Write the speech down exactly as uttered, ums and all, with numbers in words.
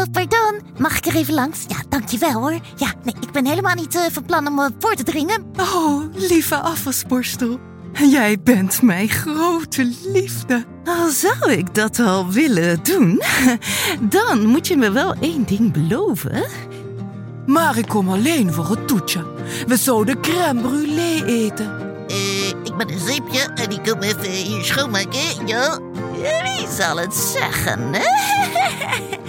Hallo, pardon. Mag ik er even langs? Ja, dankjewel hoor. Ja, nee, ik ben helemaal niet uh, van plan om uh, voor te dringen. Oh, lieve afwasborstel. Jij bent mijn grote liefde. Al zou ik dat al willen doen, dan moet je me wel één ding beloven. Maar ik kom alleen voor het toetje. We zouden crème brûlée eten. Uh, ik ben een zeepje en ik kom even hier schoonmaken. Ja, wie zal het zeggen, hè?